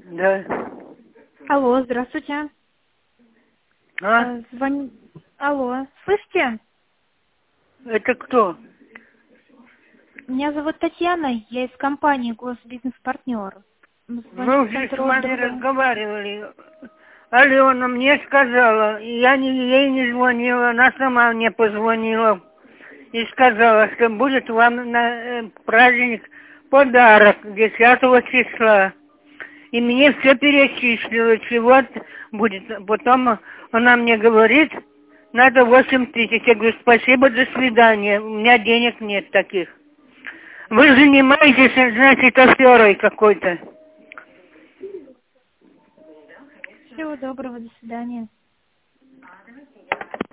Да. Алло, здравствуйте. А? Алло, слышите? Это кто? Меня зовут Татьяна, я из компании Госбизнес-партнер. Мы Звоню в уже с центр вами отдыха. разговаривали. Алена мне сказала, я ей не звонила, она сама мне позвонила и сказала, что будет вам на праздник подарок 10 числа. И мне все перечислилось, и вот будет. Потом она мне говорит, надо 8 000. Я говорю, спасибо, до свидания. У меня денег нет таких. Вы занимаетесь, значит, аферой какой-то. Всего доброго, до свидания.